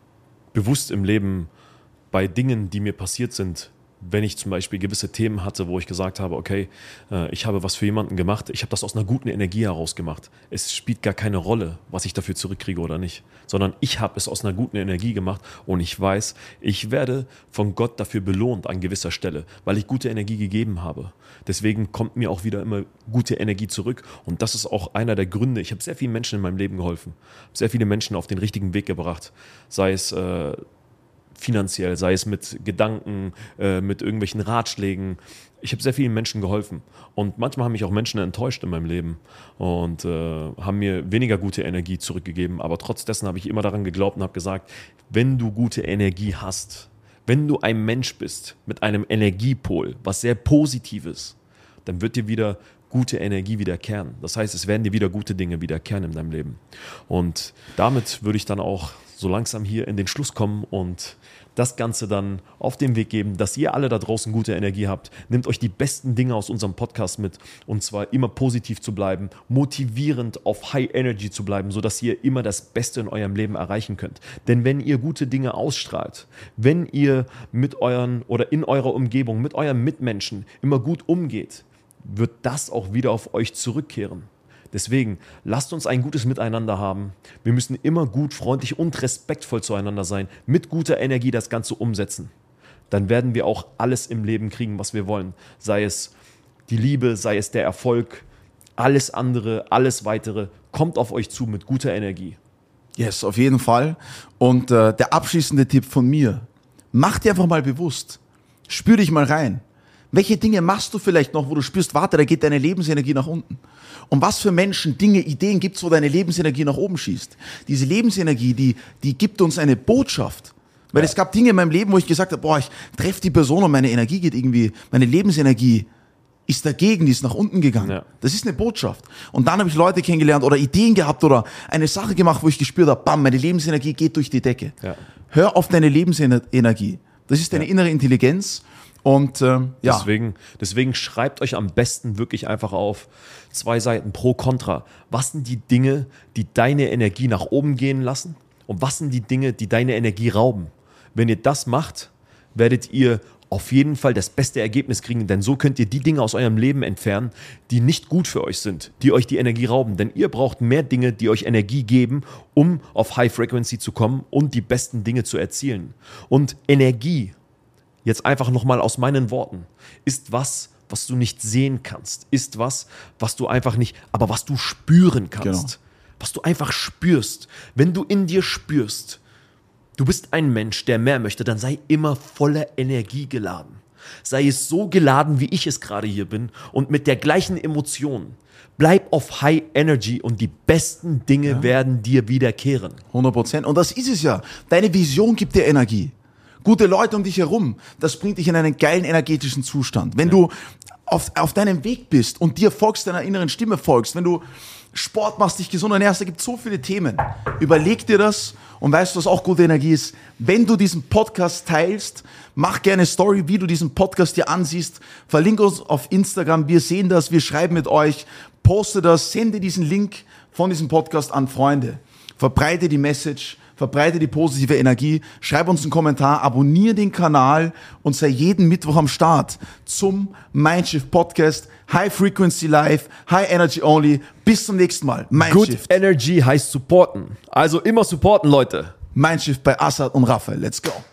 bewusst im Leben bei Dingen, die mir passiert sind, wenn ich zum Beispiel gewisse Themen hatte, wo ich gesagt habe, okay, ich habe was für jemanden gemacht, ich habe das aus einer guten Energie heraus gemacht. Es spielt gar keine Rolle, was ich dafür zurückkriege oder nicht, sondern ich habe es aus einer guten Energie gemacht und ich weiß, ich werde von Gott dafür belohnt an gewisser Stelle, weil ich gute Energie gegeben habe. Deswegen kommt mir auch wieder immer gute Energie zurück und das ist auch einer der Gründe. Ich habe sehr vielen Menschen in meinem Leben geholfen, sehr viele Menschen auf den richtigen Weg gebracht, sei es finanziell, sei es mit Gedanken, mit irgendwelchen Ratschlägen. Ich habe sehr vielen Menschen geholfen. Und manchmal haben mich auch Menschen enttäuscht in meinem Leben und haben mir weniger gute Energie zurückgegeben. Aber trotz dessen habe ich immer daran geglaubt und habe gesagt, wenn du gute Energie hast, wenn du ein Mensch bist mit einem Energiepol, was sehr positiv ist, dann wird dir wieder gute Energie wiederkehren. Das heißt, es werden dir wieder gute Dinge wiederkehren in deinem Leben. Und damit würde ich dann auch so langsam hier in den Schluss kommen und das Ganze dann auf den Weg geben, dass ihr alle da draußen gute Energie habt. Nehmt euch die besten Dinge aus unserem Podcast mit und zwar immer positiv zu bleiben, motivierend auf High Energy zu bleiben, sodass ihr immer das Beste in eurem Leben erreichen könnt. Denn wenn ihr gute Dinge ausstrahlt, wenn ihr mit euren oder in eurer Umgebung, mit euren Mitmenschen immer gut umgeht, wird das auch wieder auf euch zurückkehren. Deswegen, lasst uns ein gutes Miteinander haben. Wir müssen immer gut, freundlich und respektvoll zueinander sein, mit guter Energie das Ganze umsetzen. Dann werden wir auch alles im Leben kriegen, was wir wollen. Sei es die Liebe, sei es der Erfolg, alles andere, alles Weitere, kommt auf euch zu mit guter Energie. Yes, auf jeden Fall. Und der abschließende Tipp von mir, mach dir einfach mal bewusst, spür dich mal rein. Welche Dinge machst du vielleicht noch, wo du spürst, warte, da geht deine Lebensenergie nach unten? Und was für Menschen, Dinge, Ideen gibt es, wo deine Lebensenergie nach oben schießt? Diese Lebensenergie, die gibt uns eine Botschaft. Weil es gab Dinge in meinem Leben, wo ich gesagt habe, boah, ich treffe die Person und meine Energie geht irgendwie, meine Lebensenergie ist dagegen, die ist nach unten gegangen. Ja. Das ist eine Botschaft. Und dann habe ich Leute kennengelernt oder Ideen gehabt oder eine Sache gemacht, wo ich gespürt habe, bam, meine Lebensenergie geht durch die Decke. Ja. Hör auf deine Lebensenergie. Das ist deine innere Intelligenz. Und Deswegen schreibt euch am besten wirklich einfach auf 2 Seiten pro Contra. Was sind die Dinge, die deine Energie nach oben gehen lassen? Und was sind die Dinge, die deine Energie rauben? Wenn ihr das macht, werdet ihr auf jeden Fall das beste Ergebnis kriegen, denn so könnt ihr die Dinge aus eurem Leben entfernen, die nicht gut für euch sind, die euch die Energie rauben. Denn ihr braucht mehr Dinge, die euch Energie geben, um auf High Frequency zu kommen und die besten Dinge zu erzielen. Und Energie, jetzt einfach nochmal aus meinen Worten, ist was du nicht sehen kannst, ist was du einfach nicht, aber was du spüren kannst. Genau. Was du einfach spürst. Wenn du in dir spürst, du bist ein Mensch, der mehr möchte, dann sei immer voller Energie geladen. Sei es so geladen, wie ich es gerade hier bin und mit der gleichen Emotion. Bleib auf High Energy und die besten Dinge werden dir wiederkehren. 100%. Und das ist es ja. Deine Vision gibt dir Energie. Gute Leute um dich herum, das bringt dich in einen geilen energetischen Zustand. Wenn du auf deinem Weg bist und dir folgst, deiner inneren Stimme folgst, wenn du Sport machst, dich gesund ernährst, da gibt es so viele Themen. Überleg dir das und weißt du, was auch gute Energie ist? Wenn du diesen Podcast teilst, mach gerne eine Story, wie du diesen Podcast dir ansiehst, verlinke uns auf Instagram, wir sehen das, wir schreiben mit euch, poste das, sende diesen Link von diesem Podcast an Freunde. Verbreite die Message, verbreite die positive Energie, schreib uns einen Kommentar, abonniere den Kanal und sei jeden Mittwoch am Start zum Mindshift Podcast. High Frequency Live, High Energy Only. Bis zum nächsten Mal. Good Energy heißt supporten. Also immer supporten, Leute. Mindshift bei Assad und Raphael. Let's go.